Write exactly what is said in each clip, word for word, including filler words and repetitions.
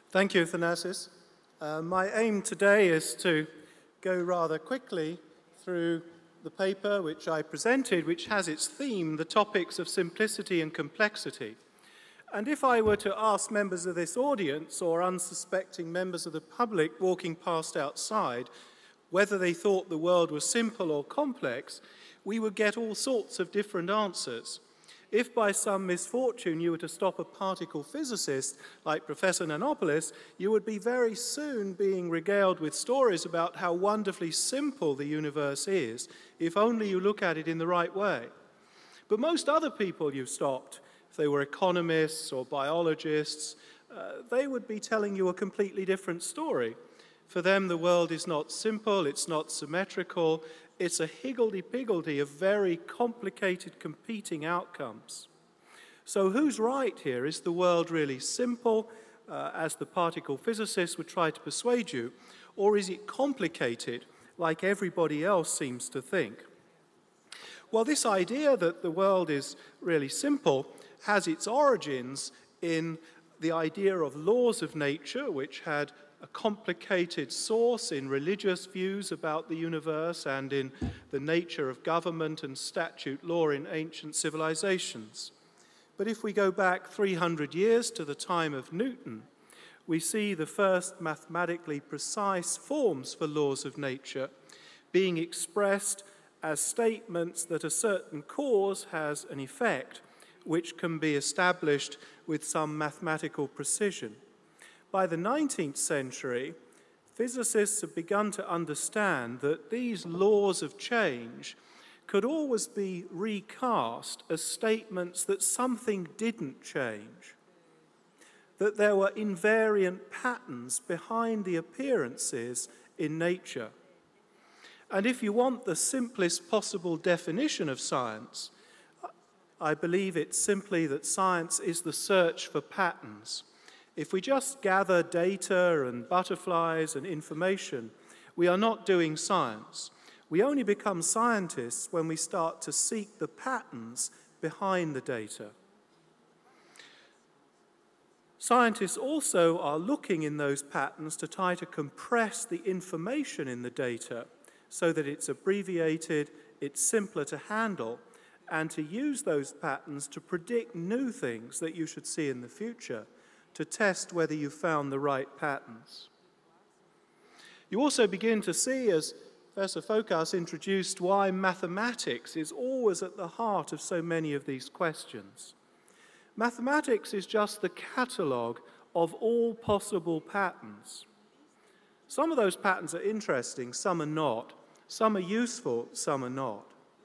Thank you, Thanasis. Uh, my aim today is to go rather quickly through the paper which I presented, which has its theme, the topics of simplicity and complexity. And if I were to ask members of this audience or unsuspecting members of the public walking past outside whether they thought the world was simple or complex, we would get all sorts of different answers. If by some misfortune you were to stop a particle physicist like Professor Nanopoulos, you would be very soon being regaled with stories about how wonderfully simple the universe is, if only you look at it in the right way. But most other people you stopped, if they were economists or biologists, uh, they would be telling you a completely different story. For them, the world is not simple, it's not symmetrical, it's a higgledy-piggledy of very complicated competing outcomes. So who's right here? Is the world really simple, uh, as the particle physicists would try to persuade you, or is it complicated, like everybody else seems to think? Well, this idea that the world is really simple has its origins in the idea of laws of nature, which had a complicated source in religious views about the universe and in the nature of government and statute law in ancient civilizations. But if we go back three hundred years to the time of Newton, we see the first mathematically precise forms for laws of nature being expressed as statements that a certain cause has an effect which can be established with some mathematical precision. By the nineteenth century, physicists have begun to understand that these laws of change could always be recast as statements that something didn't change, that there were invariant patterns behind the appearances in nature. And if you want the simplest possible definition of science, I believe it's simply that science is the search for patterns. If we just gather data and butterflies and information, we are not doing science. We only become scientists when we start to seek the patterns behind the data. Scientists also are looking in those patterns to try to compress the information in the data so that it's abbreviated, it's simpler to handle, and to use those patterns to predict new things that you should see in the future, to test whether you found the right patterns. You also begin to see, as Professor Phokas introduced, why mathematics is always at the heart of so many of these questions. Mathematics is just the catalogue of all possible patterns. Some of those patterns are interesting, some are not. Some are useful, some are not.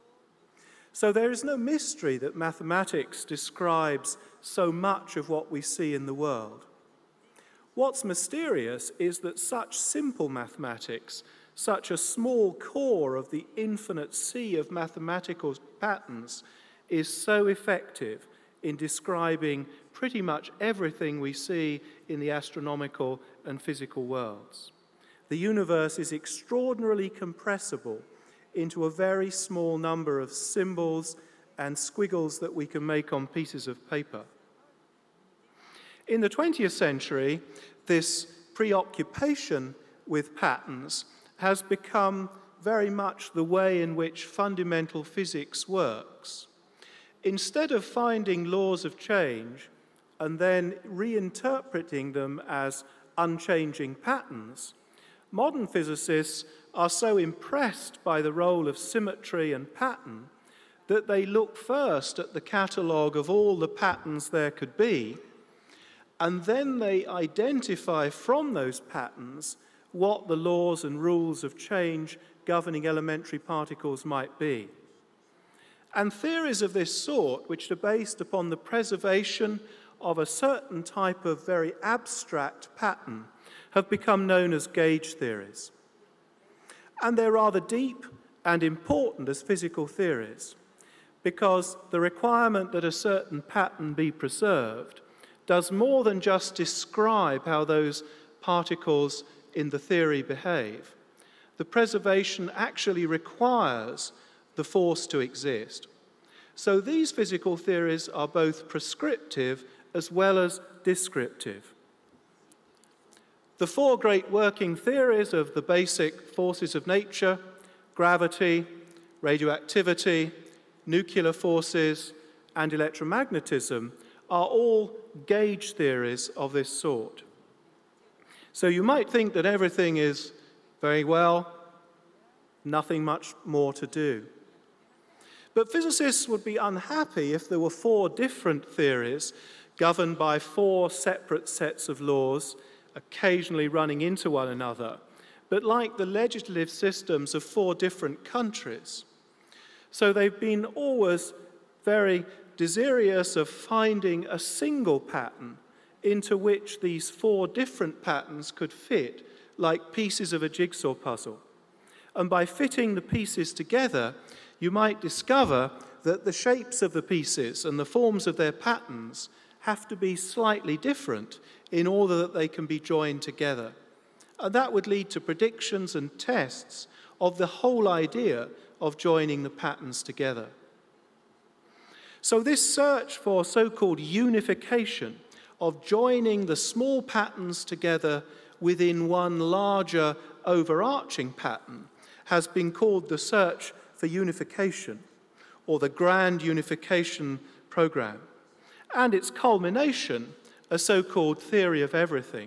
So there is no mystery that mathematics describes so much of what we see in the world. What's mysterious is that such simple mathematics, such a small core of the infinite sea of mathematical patterns, is so effective in describing pretty much everything we see in the astronomical and physical worlds. The universe is extraordinarily compressible into a very small number of symbols and squiggles that we can make on pieces of paper. In the twentieth century, this preoccupation with patterns has become very much the way in which fundamental physics works. Instead of finding laws of change and then reinterpreting them as unchanging patterns, modern physicists are so impressed by the role of symmetry and pattern that they look first at the catalogue of all the patterns there could be, and then they identify from those patterns what the laws and rules of change governing elementary particles might be. And theories of this sort, which are based upon the preservation of a certain type of very abstract pattern, have become known as gauge theories. And they're rather deep and important as physical theories, because the requirement that a certain pattern be preserved does more than just describe how those particles in the theory behave. The preservation actually requires the force to exist. So these physical theories are both prescriptive as well as descriptive. The four great working theories of the basic forces of nature, gravity, radioactivity, nuclear forces, and electromagnetism, are all gauge theories of this sort. So you might think that everything is very well, nothing much more to do. But physicists would be unhappy if there were four different theories governed by four separate sets of laws, occasionally running into one another, but like the legislative systems of four different countries. So they've been always very desirous of finding a single pattern into which these four different patterns could fit, like pieces of a jigsaw puzzle. And by fitting the pieces together, you might discover that the shapes of the pieces and the forms of their patterns have to be slightly different in order that they can be joined together. And that would lead to predictions and tests of the whole idea of joining the patterns together. So this search for so-called unification, of joining the small patterns together within one larger overarching pattern, has been called the search for unification, or the Grand Unification Program, and its culmination, a so-called theory of everything.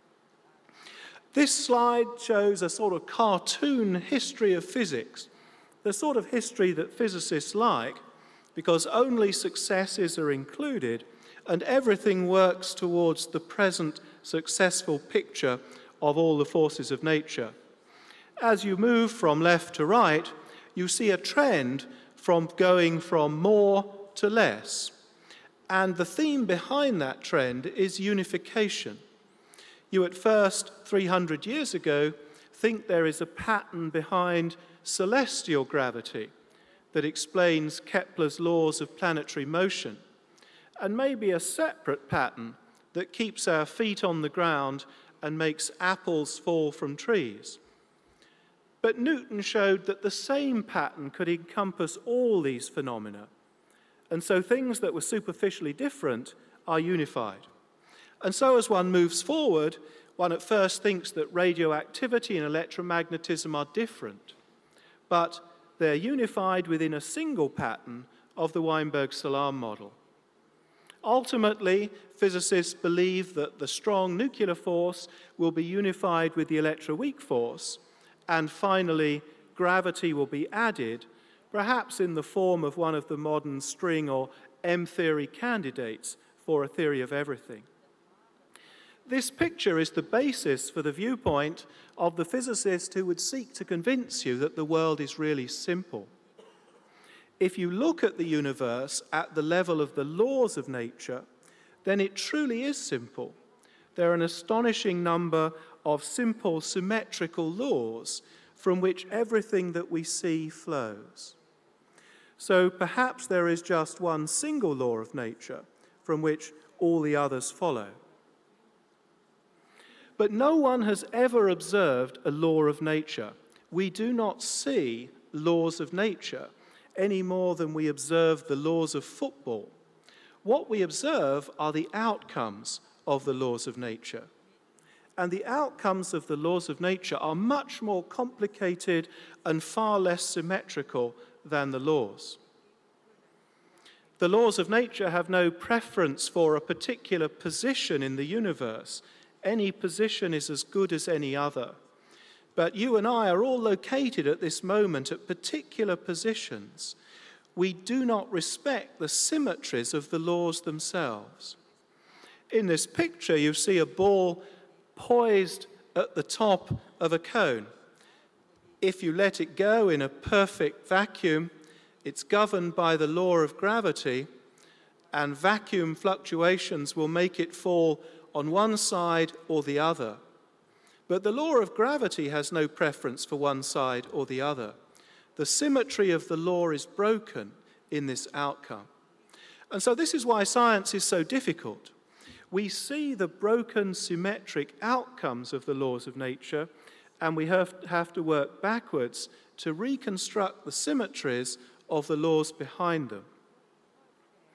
This slide shows a sort of cartoon history of physics, the sort of history that physicists like, because only successes are included and everything works towards the present successful picture of all the forces of nature. As you move from left to right, you see a trend from going from more to less. And the theme behind that trend is unification. You at first, three hundred years ago, think there is a pattern behind celestial gravity that explains Kepler's laws of planetary motion, and maybe a separate pattern that keeps our feet on the ground and makes apples fall from trees. But Newton showed that the same pattern could encompass all these phenomena, and so things that were superficially different are unified. And so as one moves forward, one at first thinks that radioactivity and electromagnetism are different, but they're unified within a single pattern of the Weinberg-Salam model. Ultimately, physicists believe that the strong nuclear force will be unified with the electroweak force, and finally, gravity will be added, perhaps in the form of one of the modern string or M-theory candidates for a theory of everything. This picture is the basis for the viewpoint of the physicist who would seek to convince you that the world is really simple. If you look at the universe at the level of the laws of nature, then it truly is simple. There are an astonishing number of simple, symmetrical laws from which everything that we see flows. So perhaps there is just one single law of nature from which all the others follow. But no one has ever observed a law of nature. We do not see laws of nature any more than we observe the laws of football. What we observe are the outcomes of the laws of nature. And the outcomes of the laws of nature are much more complicated and far less symmetrical than the laws. The laws of nature have no preference for a particular position in the universe. Any position is as good as any other. But you and I are all located at this moment at particular positions. We do not respect the symmetries of the laws themselves. In this picture, you see a ball poised at the top of a cone. If you let it go in a perfect vacuum, it's governed by the law of gravity, and vacuum fluctuations will make it fall on one side or the other. But the law of gravity has no preference for one side or the other. The symmetry of the law is broken in this outcome. And so this is why science is so difficult. We see the broken symmetric outcomes of the laws of nature, and we have, have to work backwards to reconstruct the symmetries of the laws behind them.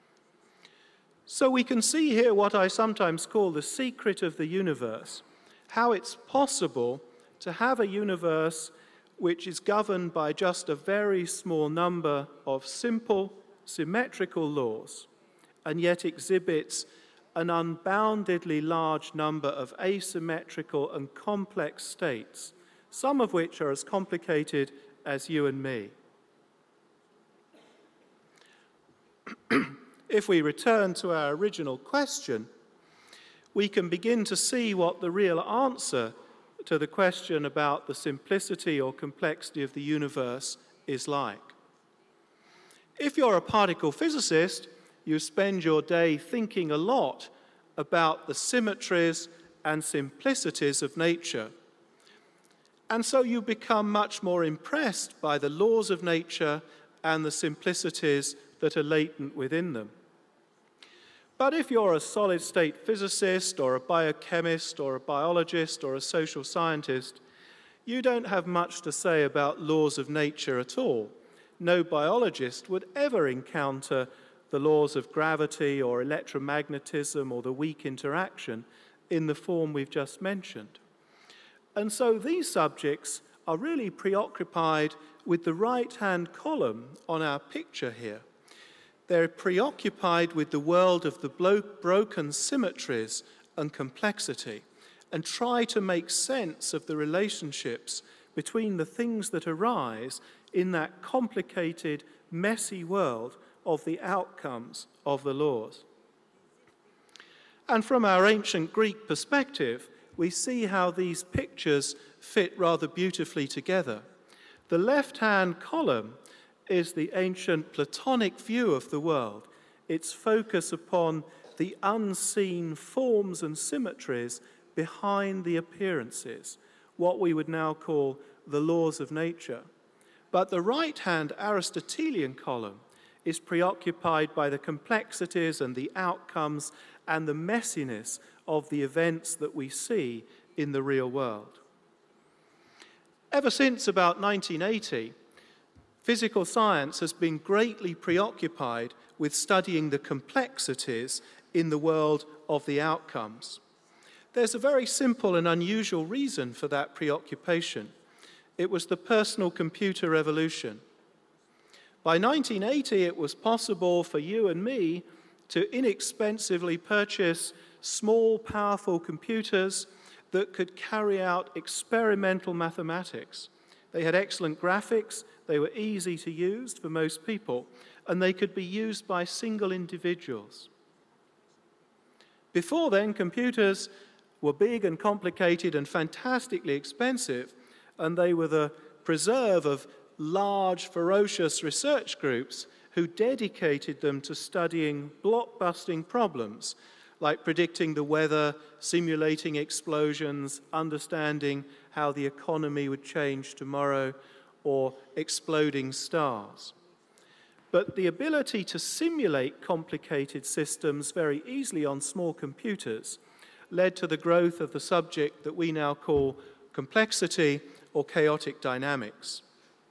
So we can see here what I sometimes call the secret of the universe, how it's possible to have a universe which is governed by just a very small number of simple, symmetrical laws, and yet exhibits an unboundedly large number of asymmetrical and complex states, some of which are as complicated as you and me. If we return to our original question, we can begin to see what the real answer to the question about the simplicity or complexity of the universe is like. If you're a particle physicist, you spend your day thinking a lot about the symmetries and simplicities of nature. And so you become much more impressed by the laws of nature and the simplicities that are latent within them. But if you're a solid-state physicist or a biochemist or a biologist or a social scientist, you don't have much to say about laws of nature at all. No biologist would ever encounter the laws of gravity or electromagnetism or the weak interaction in the form we've just mentioned. And so these subjects are really preoccupied with the right-hand column on our picture here. They're preoccupied with the world of the broken symmetries and complexity and try to make sense of the relationships between the things that arise in that complicated, messy world of the outcomes of the laws. And from our ancient Greek perspective, we see how these pictures fit rather beautifully together. The left-hand column is the ancient Platonic view of the world, its focus upon the unseen forms and symmetries behind the appearances, what we would now call the laws of nature. But the right-hand Aristotelian column is preoccupied by the complexities and the outcomes and the messiness of the events that we see in the real world. Ever since about nineteen eighty, physical science has been greatly preoccupied with studying the complexities in the world of the outcomes. There's a very simple and unusual reason for that preoccupation. It was the personal computer revolution. By nineteen eighty, it was possible for you and me to inexpensively purchase small, powerful computers that could carry out experimental mathematics. They had excellent graphics, they were easy to use for most people, and they could be used by single individuals. Before then, computers were big and complicated and fantastically expensive, and they were the preserve of large, ferocious research groups who dedicated them to studying blockbusting problems like predicting the weather, simulating explosions, understanding how the economy would change tomorrow, or exploding stars. But the ability to simulate complicated systems very easily on small computers led to the growth of the subject that we now call complexity or chaotic dynamics.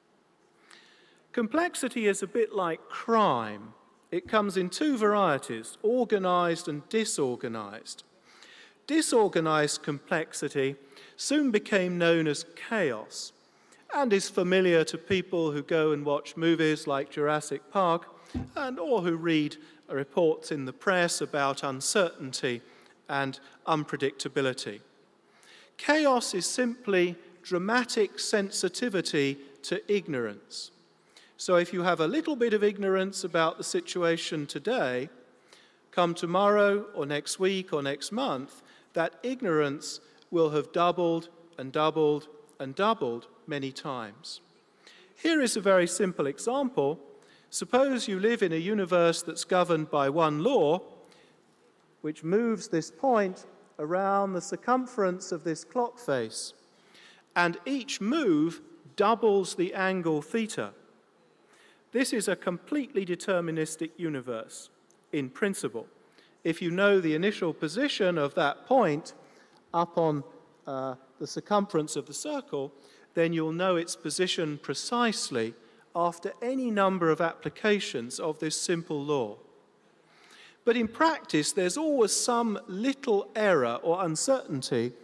Complexity is a bit like crime. It comes in two varieties, organized and disorganized. Disorganized complexity soon became known as chaos and is familiar to people who go and watch movies like Jurassic Park and or who read reports in the press about uncertainty and unpredictability. Chaos is simply dramatic sensitivity to ignorance. So if you have a little bit of ignorance about the situation today, come tomorrow or next week or next month, that ignorance will have doubled and doubled and doubled many times. Here is a very simple example. Suppose you live in a universe that's governed by one law, which moves this point around the circumference of this clock face, and each move doubles the angle theta. This is a completely deterministic universe, in principle. If you know the initial position of that point up on uh, the circumference of the circle, then you'll know its position precisely after any number of applications of this simple law. But in practice, there's always some little error or uncertainty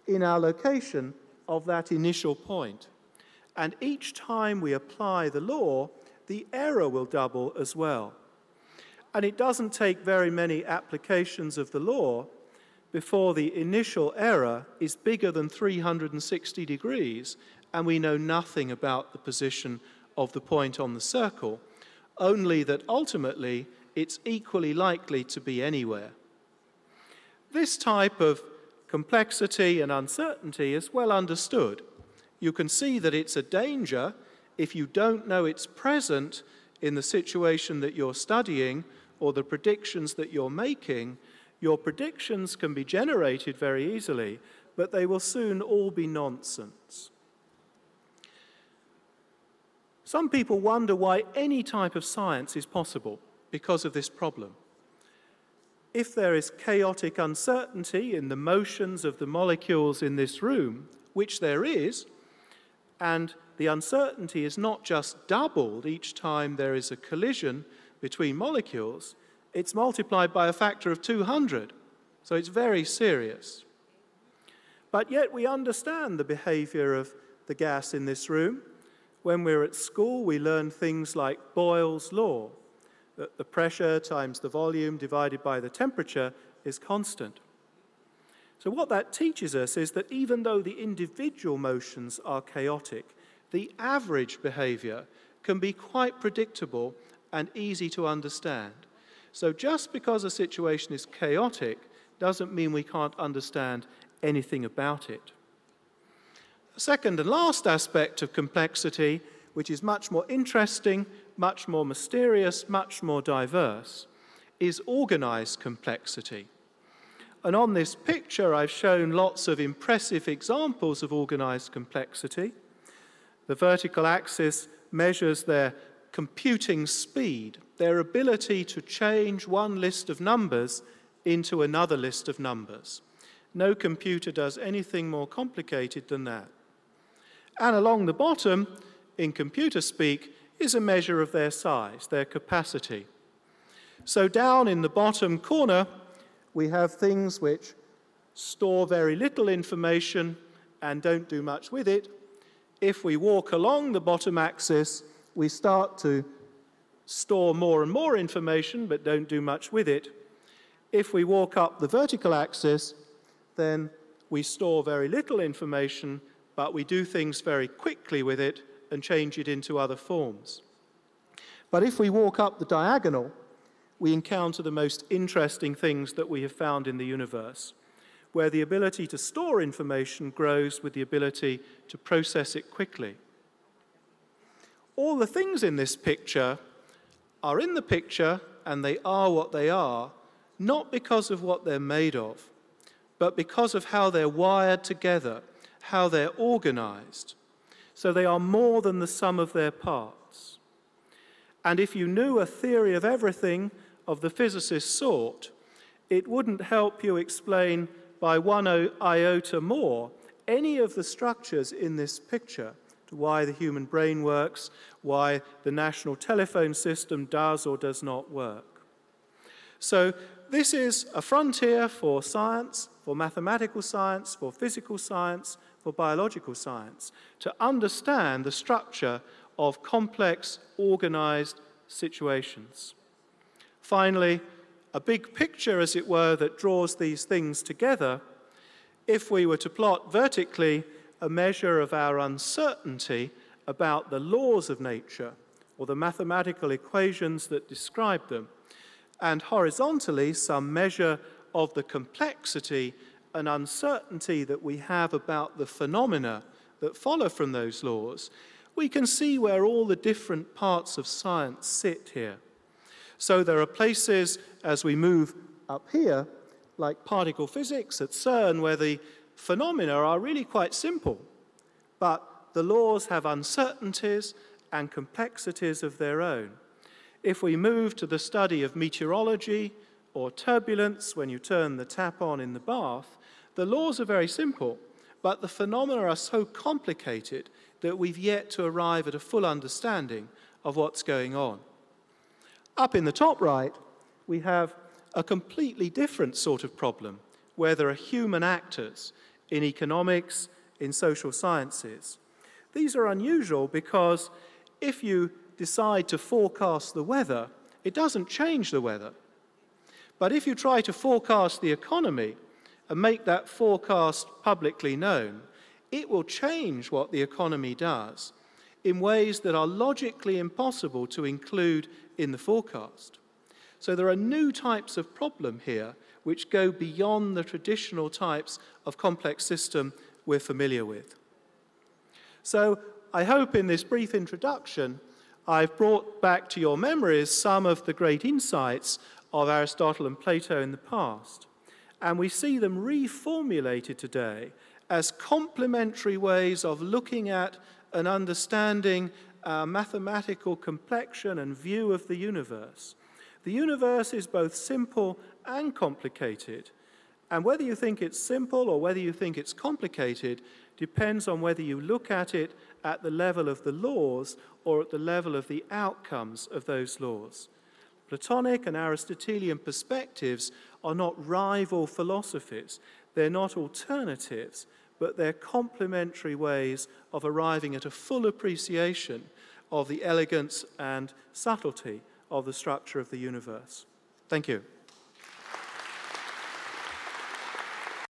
in our location of that initial point. And each time we apply the law, the error will double as well. And it doesn't take very many applications of the law before the initial error is bigger than three hundred sixty degrees, and we know nothing about the position of the point on the circle, only that ultimately it's equally likely to be anywhere. This type of complexity and uncertainty is well understood. You can see that it's a danger if you don't know it's present in the situation that you're studying or the predictions that you're making. Your predictions can be generated very easily, but they will soon all be nonsense. Some people wonder why any type of science is possible because of this problem. If there is chaotic uncertainty in the motions of the molecules in this room, which there is, and the uncertainty is not just doubled each time there is a collision between molecules, it's multiplied by a factor of two hundred. So it's very serious. But yet we understand the behavior of the gas in this room. When we're at school, we learn things like Boyle's law, that the pressure times the volume divided by the temperature is constant. So what that teaches us is that even though the individual motions are chaotic, the average behavior can be quite predictable and easy to understand. So just because a situation is chaotic doesn't mean we can't understand anything about it. The second and last aspect of complexity, which is much more interesting, much more mysterious, much more diverse, is organized complexity. And on this picture, I've shown lots of impressive examples of organized complexity. The vertical axis measures their computing speed, their ability to change one list of numbers into another list of numbers. No computer does anything more complicated than that. And along the bottom, in computer speak, is a measure of their size, their capacity. So down in the bottom corner, we have things which store very little information and don't do much with it. If we walk along the bottom axis, we start to store more and more information but don't do much with it. If we walk up the vertical axis, then we store very little information, but we do things very quickly with it and change it into other forms. But if we walk up the diagonal, we encounter the most interesting things that we have found in the universe, where the ability to store information grows with the ability to process it quickly. All the things in this picture are in the picture, and they are what they are, not because of what they're made of, but because of how they're wired together, how they're organized. So they are more than the sum of their parts. And if you knew a theory of everything of the physicist sort, it wouldn't help you explain by one iota more any of the structures in this picture, to why the human brain works, why the national telephone system does or does not work. So this is a frontier for science, for mathematical science, for physical science, for biological science, to understand the structure of complex, organized situations. Finally, a big picture, as it were, that draws these things together. If we were to plot vertically a measure of our uncertainty about the laws of nature, or the mathematical equations that describe them, and horizontally some measure of the complexity and uncertainty that we have about the phenomena that follow from those laws, we can see where all the different parts of science sit here. So there are places, as we move up here, like particle physics at CERN, where the phenomena are really quite simple, but the laws have uncertainties and complexities of their own. If we move to the study of meteorology or turbulence, when you turn the tap on in the bath, the laws are very simple, but the phenomena are so complicated that we've yet to arrive at a full understanding of what's going on. Up in the top right, we have a completely different sort of problem, where there are human actors in economics, in social sciences. These are unusual because if you decide to forecast the weather, it doesn't change the weather. But if you try to forecast the economy and make that forecast publicly known, it will change what the economy does in ways that are logically impossible to include in the forecast. So there are new types of problem here which go beyond the traditional types of complex system we're familiar with. So I hope in this brief introduction I've brought back to your memories some of the great insights of Aristotle and Plato in the past. And we see them reformulated today as complementary ways of looking at and understanding our mathematical complexion and view of the universe. The universe is both simple and complicated, and whether you think it's simple or whether you think it's complicated depends on whether you look at it at the level of the laws or at the level of the outcomes of those laws. Platonic and Aristotelian perspectives are not rival philosophies. They're not alternatives, but they're complementary ways of arriving at a full appreciation of the elegance and subtlety of the structure of the universe. Thank you.